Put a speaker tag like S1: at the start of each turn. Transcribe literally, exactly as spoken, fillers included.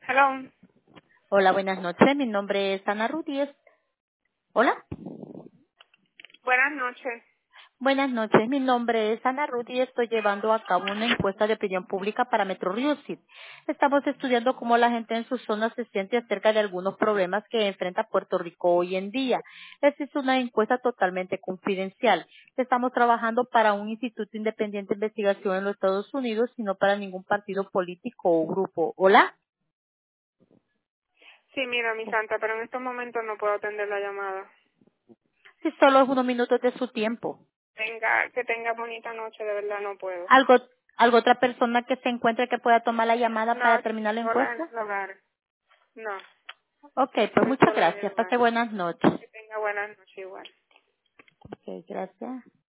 S1: Hello.
S2: Hola, buenas noches. Mi nombre es Ana Rudies. Hola.
S1: Buenas noches.
S2: Buenas noches. Mi nombre es Ana Rudy y estoy llevando a cabo una encuesta de opinión pública para Metro Music. Estamos estudiando cómo la gente en su zona se siente acerca de algunos problemas que enfrenta Puerto Rico hoy en día. Esta es una encuesta totalmente confidencial. Estamos trabajando para un instituto independiente de investigación en los Estados Unidos y no para ningún partido político o grupo. Hola.
S1: Sí, mira, mi santa, pero en estos momentos no puedo atender la llamada.
S2: Si solo es unos minutos de su tiempo.
S1: Tenga, que tenga bonita noche, de verdad no puedo.
S2: ¿Algo, algo otra persona que se encuentre que pueda tomar la llamada
S1: No,
S2: para terminar la
S1: sola en
S2: encuesta?
S1: el hogar. No,
S2: Ok, pues
S1: estoy
S2: muchas
S1: sola en el
S2: gracias.
S1: hogar.
S2: Pase buenas noches.
S1: Que tenga buenas noches igual.
S2: Ok, gracias.